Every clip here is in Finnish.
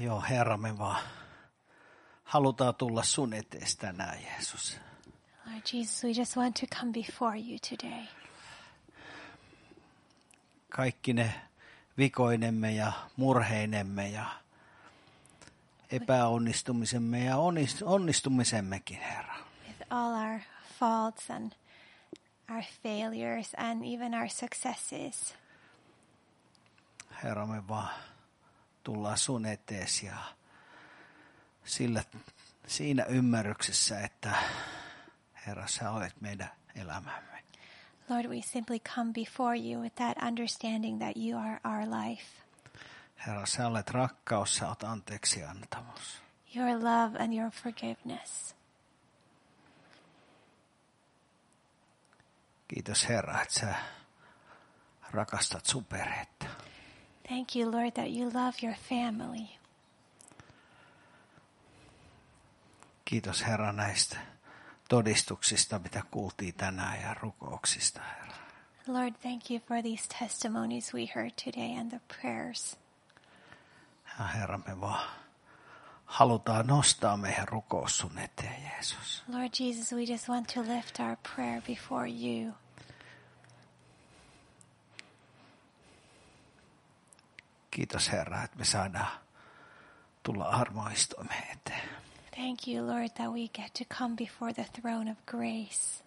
Joo, Herra, me vaan halutaan tulla sun etees tänään, Jeesus. Lord Jesus, we just want to come before you today. Kaikki ne vikoinemme ja murheinemme ja epäonnistumisemme ja onnistumisemmekin, Herra. With all our faults and our failures and even our successes. Herra, me vaan tullaan sun etees ja siinä ymmärryksessä, että Herra, sä olet meidän elämämme. Lord, we simply come before you with that understanding that you are our life. Herra, sä olet rakkaus, sä olet anteeksi antamus. Your love and your forgiveness. Kiitos Herra, että sä rakastat sun perhettä. Thank you, Lord, that you love your family. Kiitos Herra näistä todistuksista, mitä kuultiin tänään ja rukouksista, Herra. Lord, thank you for these testimonies we heard today and the prayers. Ja Herra, me vaan halutaan nostaa meidän rukous sun eteen, Jeesus. Lord Jesus, we just want to lift our prayer before you. Kiitos Herra, että me saadaan tulla armoistuimeen eteen. Thank you, Lord, that we get to come before the throne of grace.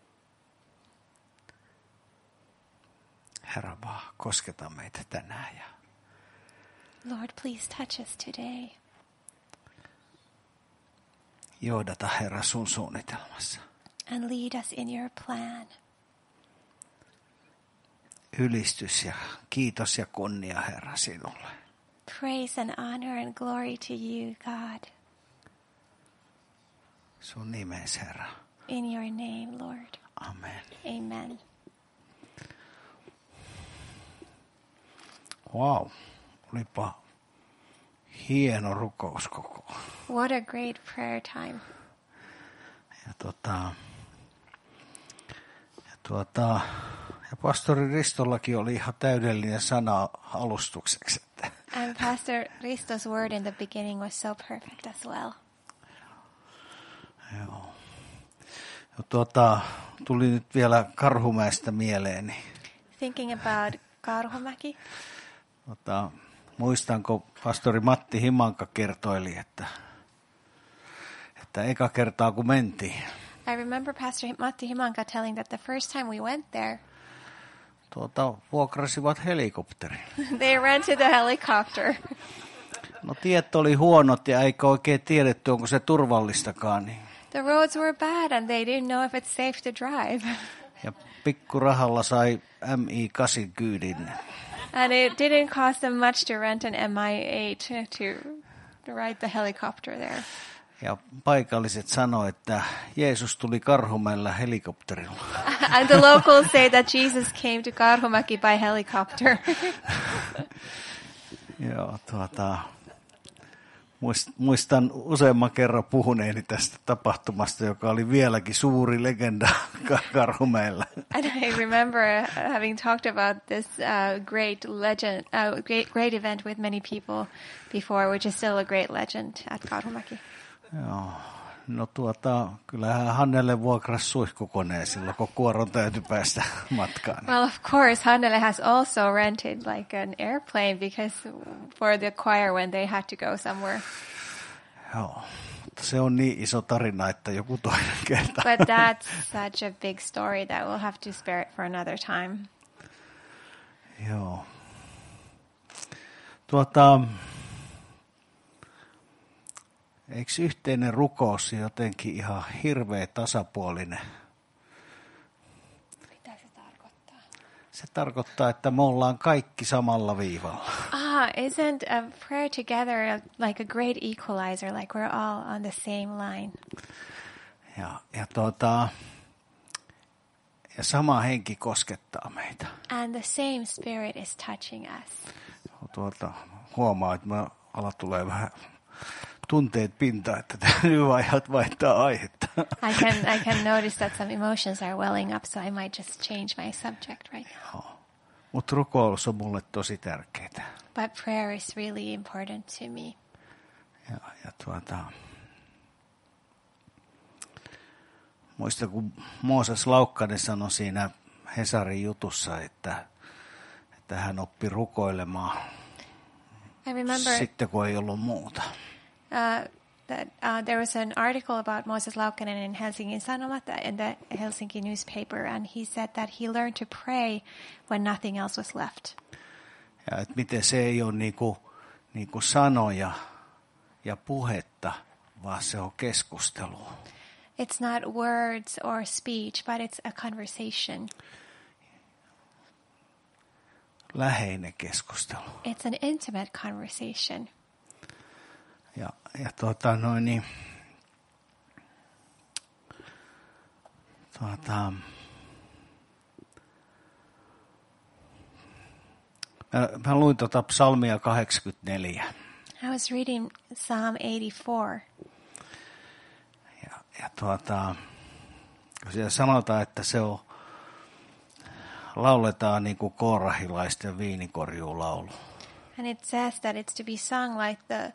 Herra, vaan kosketa meitä tänään ja Lord, please touch us today. johdata Herra sun suunnitelmassa. And lead us in your plan. Ylistys ja kiitos ja kunnia Herra sinulle. Praise and honor and glory to you, God. Sun nimeesi Herra. In your name, Lord. Amen. Amen. Wow, olipa hieno rukouskoko. What a great prayer time. Ja pastori Ristollakin oli ihan täydellinen sana alustukseksi. And Pastor Risto's word in the beginning was so perfect as well. Joo. Ja tuli nyt vielä Karhumäestä mieleeni. Thinking about Karhumäki. Muistanko pastori Matti Himanka kertoili, että eka kertaa kun mentiin. I remember Pastor Matti Himanka telling that the first time we went there, vuokrasivat helikopterin. they rented a helicopter. No tiet oli huonot ja eikä oikein tiedetty, onko se turvallistakaan. Niin. The roads were bad and they didn't know if it's safe to drive. Ja pikkurahalla sai MI8 kyydin. And it didn't cost them much to rent an Mi-8 to ride the helicopter there. Ja paikalliset sanoi, että Jeesus tuli Karhumäellä helikopterilla. And the locals say that Jesus came to Karhumäki by helicopter. Joo, muistan useamman kerran puhuneeni tästä tapahtumasta, joka oli vieläkin suuri legenda Karhumäellä. And I remember having talked about this great legend, great event with many people before, which is still a great legend at Karhumäki. Joo. No kyllähän Hannelle vuokrasi suihkukoneen silloin, kun kuoron täytyi päästä matkaan. Well, of course, Hannele has also rented like an airplane because for the choir when they had to go somewhere. Joo, mutta se on niin iso tarina, että joku toinen kerta. But that's such a big story that we'll have to spare it for another time. Joo. Eikö yhteinen rukous jotenkin ihan hirveä tasapuolinen? Mitä se tarkoittaa? Se tarkoittaa, että me ollaan kaikki samalla viivalla. Isn't a prayer together like a great equalizer, like we're all on the same line? Ja sama henki koskettaa meitä. And the same spirit is touching us. Huomaa, että mä alat tulee vähän tunteet pintaan, että täytyy vaihtaa aihetta. I can notice that some emotions are welling up, so I might just change my subject right now. Mutta rukous on mulle tosi tärkeää. But prayer is really important to me. Muista, kun Mooses Laukkanen sanoi siinä Hesarin jutussa, että hän oppi rukoilemaan sitten, kun ei ollut muuta. There was an article about Moses Laukkanen in Helsingin Sanomat in the Helsinki newspaper, and he said that he learned to pray when nothing else was left. Ja että miten se ei ole niinku sanoja ja puhetta, vaan se on keskustelu. It's not words or speech, but it's a conversation. Läheinen keskustelu. It's an intimate conversation. Ja mä luin psalmia 84. I was reading Psalm 84. Ja kun siellä sanotaan, että se on, lauletaan niin kuin koorahilaisten viinikorjuulaulu. And it says that it's to be sung like the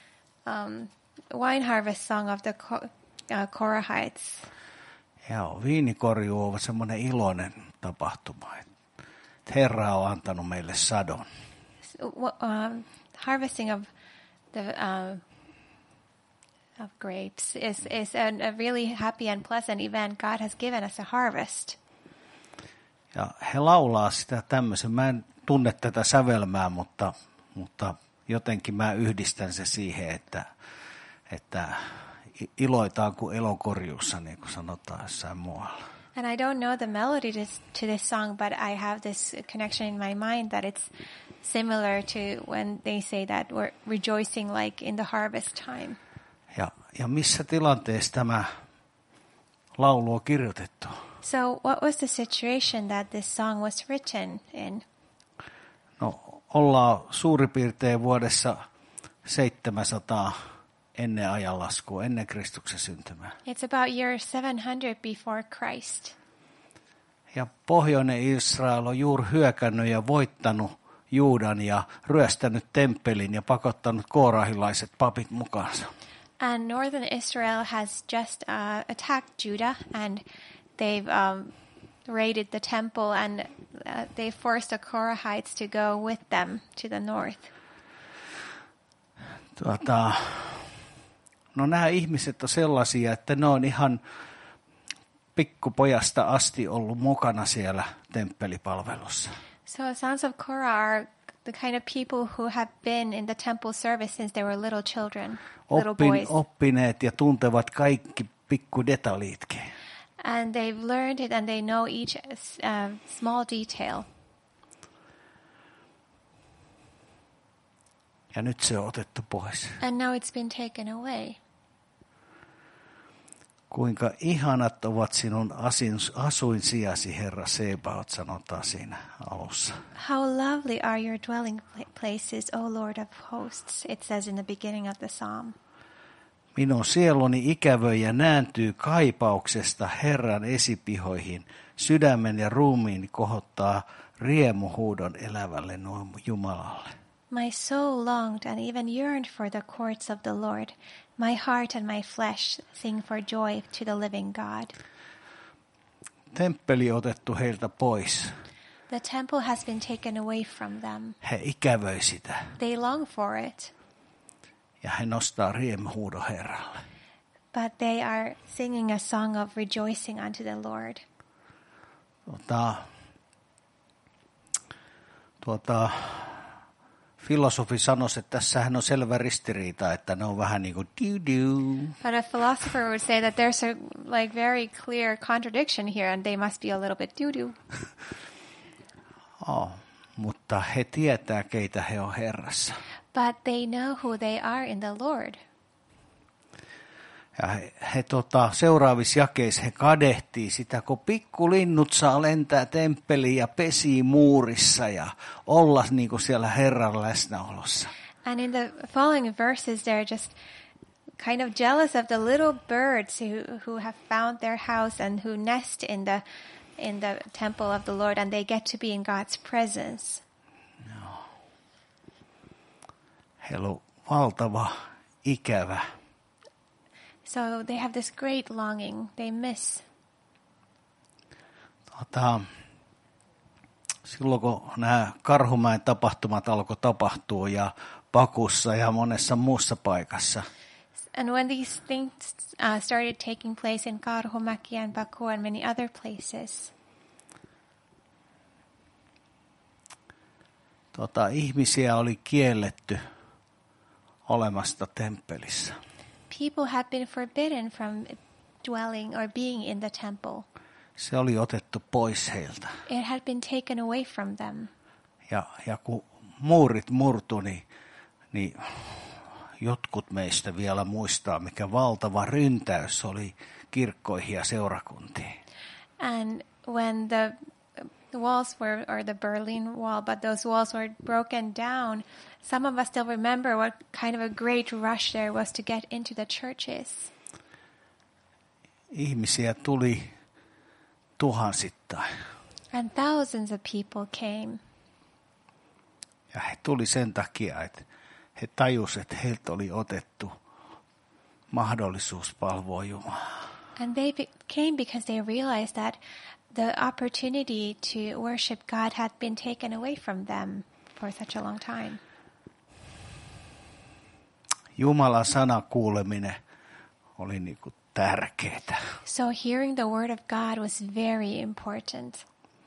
wine harvest song of the Korahites. Joo, viinikorju on semmoinen iloinen tapahtuma. Herra on antanut meille sadon. Harvesting of the of grapes is a really happy and pleasant event. God has given us a harvest. Ja he laulaa sitä tämmöisen. Mä en tunne tätä sävelmää, mutta jotenkin mä yhdistän se siihen, että iloitaan kuin elonkorjuussa, niin kuin sanotaan jossain muualla. And I don't know the melody to this song, but I have this connection in my mind that it's similar to when they say that we're rejoicing like in the harvest time. Ja missä tilanteessa tämä laulu on kirjoitettu? So what was the situation that this song was written in? No, ollaan suurin piirtein vuodessa 700 ennen ajanlaskua, ennen Kristuksen syntymää. It's about year 700 before Christ. Ja pohjoinen Israel on juuri hyökännyt ja voittanut Juudan ja ryöstänyt temppelin ja pakottanut koorahilaiset papit mukaansa. And northern Israel has just attacked Judah, and they've raided the temple, and they forced the Korahites to go with them to the north. No nämä ihmiset on sellaisia, että ne on ihan pikkupojasta asti ollut mukana siellä temppelipalvelussa. So sons of Korah are the kind of people who have been in the temple service since they were little children, little boys. Oppineet ja tuntevat kaikki pikku detaljitkin. And they've learned it and they know each small detail. Ja nyt se on otettu pois. And now it's been taken away. Kuinka ihanat ovat sinun asuinsijasi, Herra Sebaot, sanotaan siinä alussa. How lovely are your dwelling places, O Lord of hosts, it says in the beginning of the psalm. Minun sieluni ikävöi ja nääntyy kaipauksesta Herran esipihoihin. Sydämen ja ruumiini kohottaa riemuhuudon elävälle Jumalalle. My soul longed and even yearned for the courts of the Lord. My heart and my flesh sing for joy to the living God. Temppeli otettu heiltä pois. The temple has been taken away from them. He ikävöi sitä. They long for it. Ja he nostaa riemuhuudon Herralle. But they are singing a song of rejoicing unto the Lord. Filosofi sanoisi, että tässähän on selvä ristiriita, että ne on vähän niin kuin But a philosopher would say that there's a like very clear contradiction here and they must be a little bit doo-doo. Mutta he tietää, keitä he on Herrassa. But they know who they are in the Lord. Ja he seuraavissa jakeissa he kadehtii sitä, kun pikkulinnut saa lentää temppeliin ja pesii muurissa ja olla niin kuin siellä Herran läsnäolossa. And in the following verses they're just kind of jealous of the little birds who have found their house and who nest in the temple of the Lord and they get to be in God's presence. Heillä on valtava, ikävä So they have this great longing. They miss. Silloin kun nämä Karhumäen tapahtumat alkoi tapahtua ja Bakussa ja monessa muussa paikassa, And when these things started taking place in Karhumäki and Baku and many other places, ihmisiä oli kielletty olemasta temppelissä. people had been forbidden from dwelling or being in the temple. Se oli otettu pois heiltä. It had been taken away from them. Ja kun muurit murtui, niin jotkut meistä vielä muistaa, mikä valtava ryntäys oli kirkkoihin ja seurakuntiin. And when the walls were, or the Berlin Wall, but those walls were broken down, some of us still remember what kind of a great rush there was to get into the churches. Ihmisiä tuli tuhansittain. And thousands of people came. Ja he tuli sen takia, että he tajusivat, että heiltä oli otettu mahdollisuus palvoa Jumalaa. And they came because they realized that the opportunity to worship God had been taken away from them for such a long time. Jumalan sanan kuuleminen oli niinku tärkeää. So hearing the word of God was very important.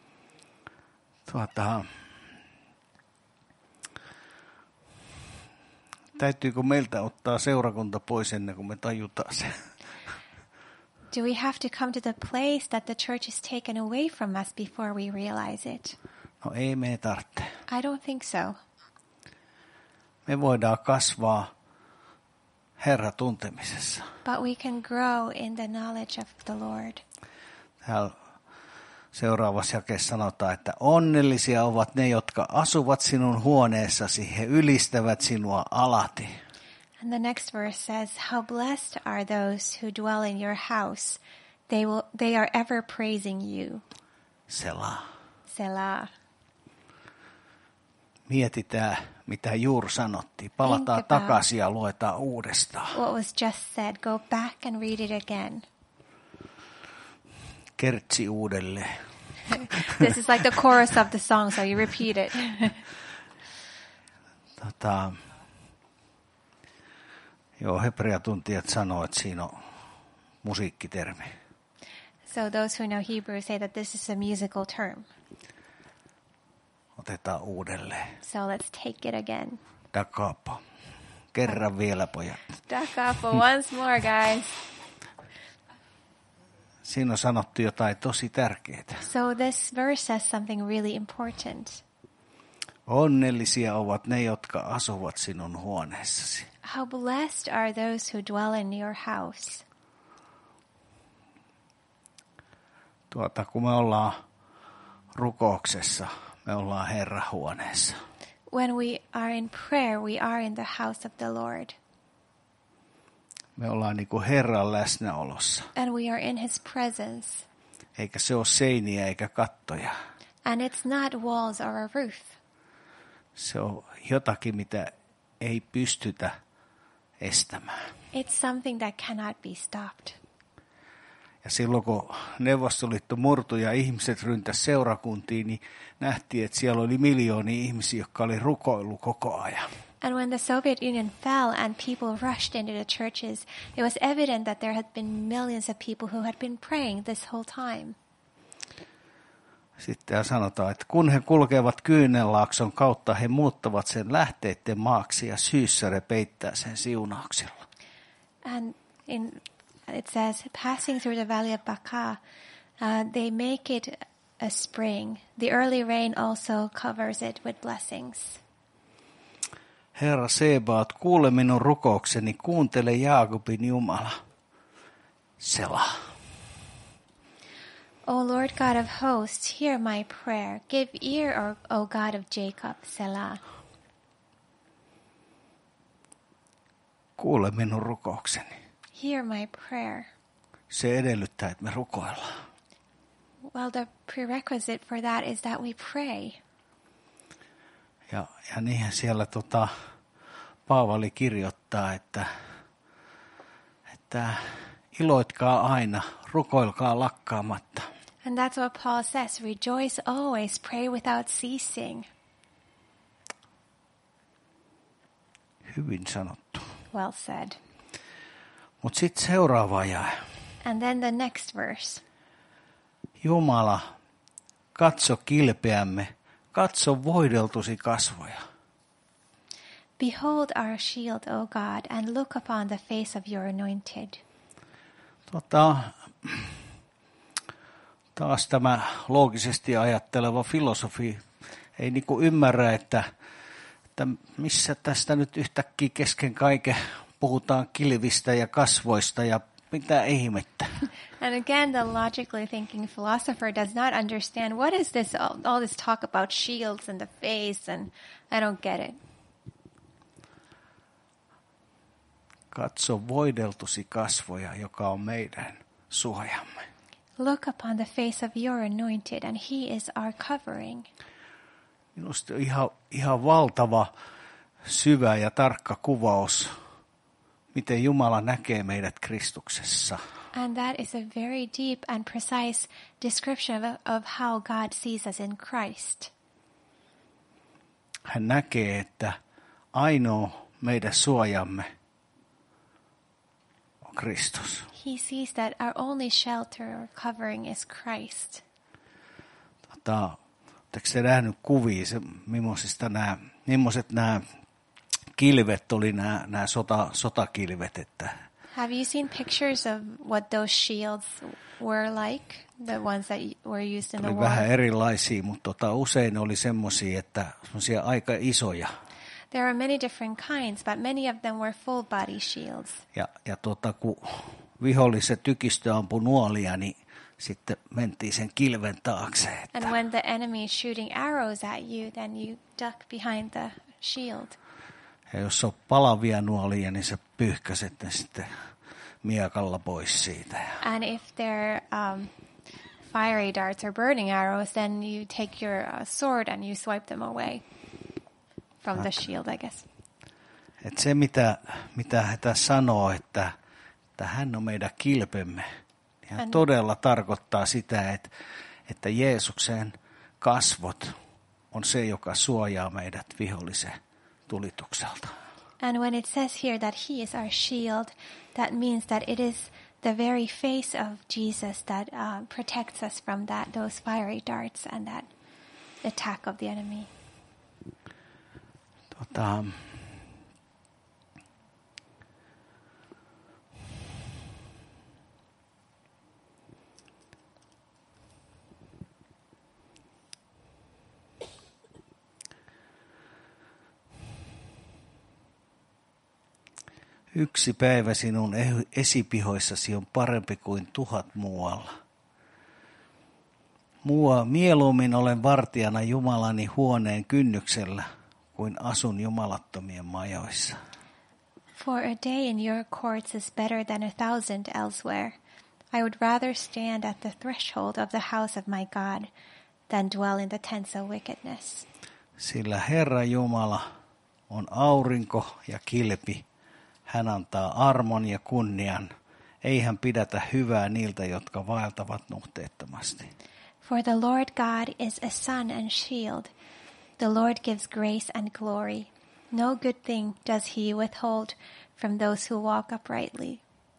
Täytyykö meiltä ottaa seurakunta pois ennen kuin me tajutaan se? Do we have to come to the place that the church is taken away from us before we realize it? No ei me tarvitse. I don't think so. Me voidaan kasvaa Herran tuntemisessa. But we can grow in the knowledge of the Lord. Täällä seuraavassa jakeessa sanotaan, että onnellisia ovat ne, jotka asuvat sinun huoneessasi, he ylistävät sinua alati. And the next verse says, how blessed are those who dwell in your house. They are ever praising you. Selah. Selah. Mietitään, mitä juuri sanottiin. Palataan takaisin ja luetaan uudestaan. What was just said, go back and read it again. Kertsi uudelleen. This is like the chorus of the song, so you repeat it. Hebreatuntijat sanoo, että siinä on musiikkitermi. So those who know Hebrew say that this is a musical term. Otetaan uudelleen. So let's take it again. Da capo. Kerran vielä, pojat. Da capo, once more, guys. Siinä on sanottu jotain tosi tärkeää. So this verse says something really important. Onnellisia ovat ne, jotka asuvat sinun huoneessasi. How blessed are those who dwell in your house. Kun me ollaan rukouksessa, me ollaan Herran huoneessa. When we are in prayer, we are in the house of the Lord. Me ollaan niin kuin Herran läsnäolossa. And we are in his presence. Eikä se ole seiniä eikä kattoja. And it's not walls or a roof. Se on jotakin, mitä ei pystytä estämään. It's something that cannot be stopped. Ja silloin kun Neuvostoliitto murtui ja ihmiset ryntäsivät seurakuntiin, niin nähtiin, että siellä oli miljoonia ihmisiä, jotka oli rukoillut koko ajan. And when the Soviet Union fell and people rushed into the churches, it was evident that there had been millions of people who had been praying this whole time. Sitten sanotaan, että kun he kulkevat Kyynelaakson kautta, he muuttavat sen lähteiden maaksi ja Syyssare peittää sen siunauksilla. And it says, passing through the valley of Baca, they make it a spring. The early rain also covers it with blessings. Herra Sebaot, kuule minun rukoukseni, kuuntele Jaakobin Jumala. Selah. O Lord God of hosts, hear my prayer. Give ear, O God of Jacob, Selah. Kuule minun rukoukseni. Hear my prayer. Se edellyttää, että me rukoillaan. Well, the prerequisite for that is that we pray. Ja niinhän siellä Paavali kirjoittaa, että että iloitkaa aina, rukoilkaa lakkaamatta. And that's what Paul says, rejoice always, pray without ceasing. Hyvin sanottu. Well said. Mutta sitten seuraava jae. And then the next verse. Jumala, katso kilpeämme, katso voideltusi kasvoja. Behold our shield, O God, and look upon the face of your anointed. Taas tämä loogisesti ajatteleva filosofi ei niinku ymmärrä, että missä tästä nyt yhtäkkiä kesken kaiken puhutaan kilvistä ja kasvoista ja mitä ihmettä. And again, the logically thinking philosopher does not understand what is this, all this talk about shields and the face, and I don't get it. Katso voideltusi kasvoja, joka on meidän suojamme. Look upon the face of your anointed, and he is our covering. Minusta ihan valtava, syvä ja tarkka kuvaus, miten Jumala näkee meidät Kristuksessa. And that is a very deep and precise description of how God sees us in Christ. Hän näkee, että ainoa meidän suojamme on Kristus. He sees that our only shelter or covering is Christ. Oletteko te nähnyt kuvia, millaiset nämä kilvet oli, nämä sotakilvet, että Have you seen pictures of what those shields were like? The ones that were used in the oli war? vähän erilaisia, mutta usein oli semmoisia, että semmoisia aika isoja. There are many different kinds, but many of them were full body shields. Ja kun viholliset tykistö ampui nuolia, niin sitten mentiin sen kilven taakse. Että And when the enemy is shooting arrows at you, then you duck behind the shield. ja jos on palavia nuolia, niin sä pyyhkäset ne sitten miekalla pois siitä. And if they're fiery darts or burning arrows, then you take your sword and you swipe them away from the shield, I guess. Et se, mitä hän tässä sanoo, että hän on meidän kilpemme, niin hän todella tarkoittaa sitä, että Jeesuksen kasvot on se, joka suojaa meidät vihollisen tulitukselta. And when it says here that he is our shield, that means that it is the very face of Jesus that protects us from those fiery darts and that attack of the enemy. Yksi päivä sinun esipihoissasi on parempi kuin 1000 muualla. Mieluummin olen vartijana Jumalani huoneen kynnyksellä, kuin asun jumalattomien majoissa. For a day in your courts is better than 1,000 elsewhere. I would rather stand at the threshold of the house of my God than dwell in the tents of wickedness. Sillä Herra Jumala on aurinko ja kilpi. Hän antaa armon ja kunnian. Ei hän pidätä hyvää niiltä, jotka vaeltavat nuhteettomasti. For the Lord God is a sun and shield. The Lord gives grace and glory. No good thing does he withhold from those who walk uprightly.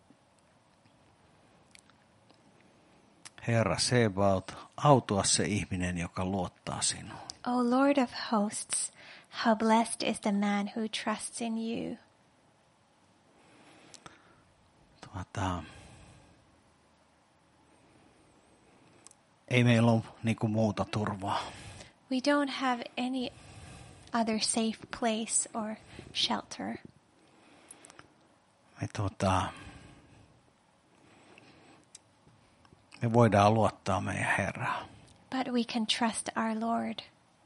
Herra Sebaot, autua se ihminen, joka luottaa sinuun. O Lord of hosts, how blessed is the man who trusts in you. Ei meillä ole niinku muuta turvaa. We don't have any other safe place or shelter. Me voidaan luottaa meidän Herraan. But we can trust our Lord.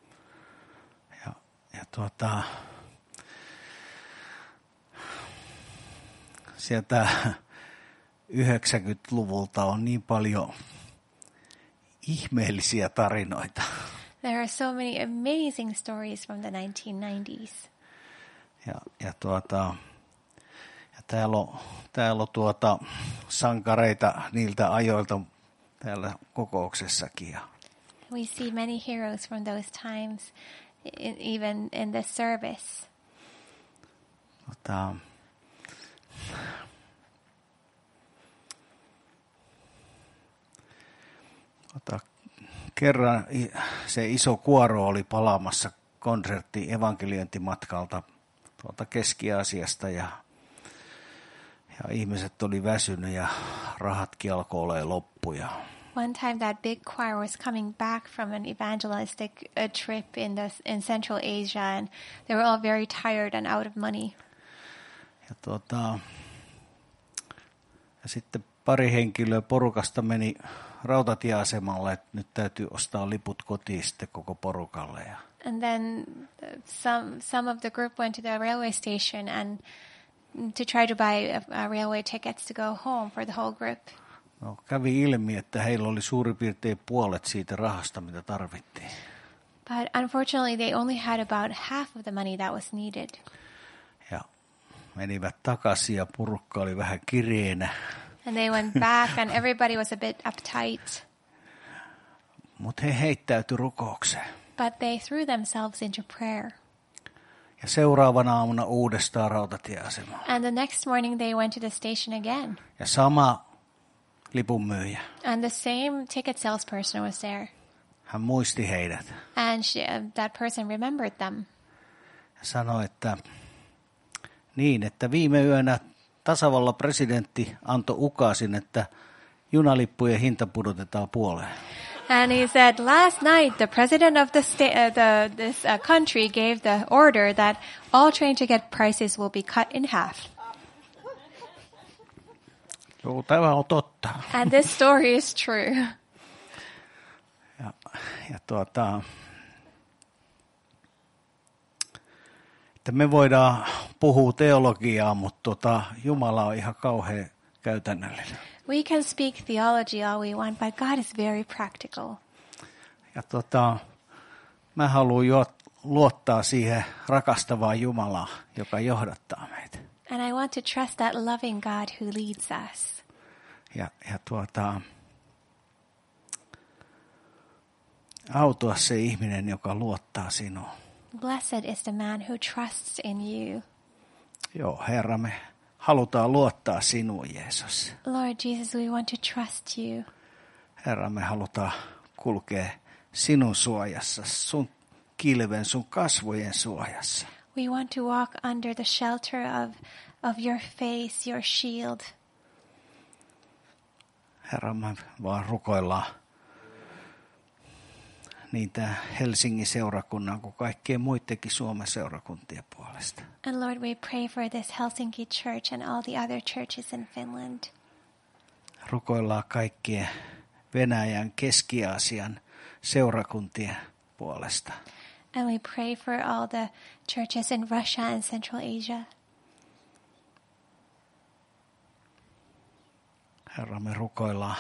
Sieltä 90-luvulta on niin paljon ihmeellisiä tarinoita. There are so many amazing stories from the 1990s. Ja Täällä on sankareita niiltä ajoilta täällä kokouksessakin. We see many heroes from those times, even in this service. Kerran se iso kuoro oli palaamassa evankeliointimatkalta tuolta Keski-Aasiasta ja ihmiset oli väsynyt ja rahatkin alkoi olla loppuja. One time that big choir was coming back from an evangelistic trip in Central Asia, and they were all very tired and out of money. Ja sitten pari henkilöä porukasta meni rautatieasemalle, että nyt täytyy ostaa liput kotiin sitten koko porukalle. And then some of the group went to the railway station and to try to buy railway tickets to go home for the whole group. No, kävi ilmi, että heillä oli suurin piirtein puolet siitä rahasta, mitä tarvittiin. But unfortunately, they only had about half of the money that was needed. Ja menivät takaisin ja porukka oli vähän kireenä. And they went back and everybody was a bit uptight. Mutta he heittäytyi rukoukseen. But they threw themselves into prayer. Ja seuraavana aamuna uudestaan rautatieasemalle. And the next morning they went to the station again. Ja sama lipunmyyjä. And the same ticket salesperson was there. Hän muisti heidät. And that person remembered them. Ja sanoi, että viime yönä tasavallan presidentti antoi ukaasin, että junalippujen hinta pudotetaan puoleen. And he said, last night the president of this country gave the order that all train ticket prices will be cut in half. Joo, tämä on totta. And this story is true. Että me voidaan puhua teologiaa, mutta Jumala on ihan kauhean käytännöllinen. We can speak theology all we want, but God is very practical. Ja mä haluan luottaa siihen rakastavaan Jumalaan, joka johdattaa meitä. And I want to trust that loving God who leads us. Ja autua se ihminen, joka luottaa sinuun. Blessed is the man who trusts in you. Joo, Herra, me halutaan luottaa sinuun, Jeesus. Lord Jesus, we want to trust you. Herra, me halutaan kulkea sinun suojassa, sun kilven, sun kasvojen suojassa. We want to walk under the shelter of your face, your shield. Herra, me vaan rukoillaan niin tämä Helsingin seurakunnan kuin kaikkien muidenkin Suomen seurakuntien puolesta. And Lord, we pray for this Helsinki church and all the other churches in Finland. Rukoillaan kaikkien Venäjän, Keski-Aasian seurakuntien puolesta. And we pray for all the churches in Russia and Central Asia. Herra, me rukoillaan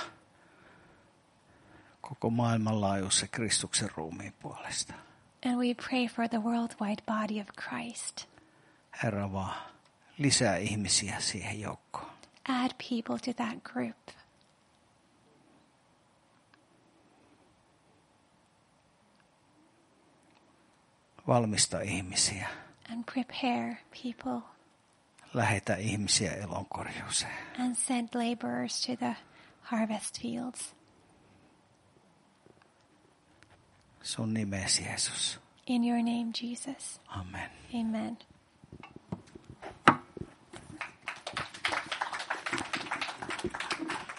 koko maailmanlaajuisen Kristuksen ruumiin puolesta. And we pray for the worldwide body of Christ. Herra, vaan lisää ihmisiä siihen joukkoon. Add people to that group. Valmista ihmisiä. And prepare people. Lähetä ihmisiä elonkorjuuseen. And send laborers to the harvest fields. Sun nimesi, Jeesus. In your name, Jesus. Amen. Amen.